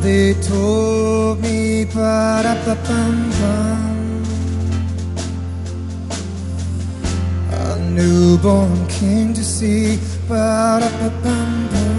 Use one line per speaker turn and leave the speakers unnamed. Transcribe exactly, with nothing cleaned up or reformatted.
They told me, ba-da-ba-bum-bum, a newborn king to see, ba-da-ba-bum-bum.